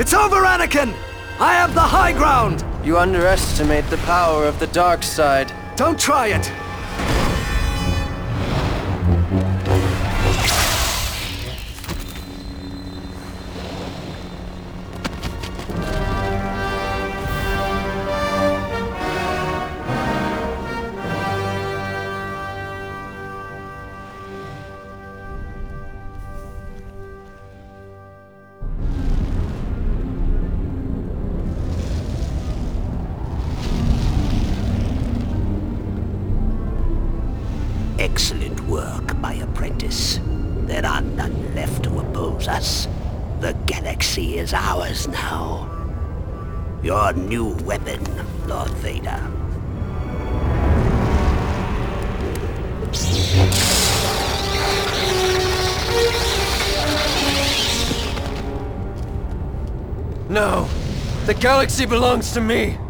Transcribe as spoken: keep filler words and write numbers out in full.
It's over, Anakin! I have the high ground! You underestimate the power of the dark side. Don't try it! Excellent work, my apprentice. There are none left to oppose us. The galaxy is ours now. Your new weapon, Lord Vader. No! The galaxy belongs to me!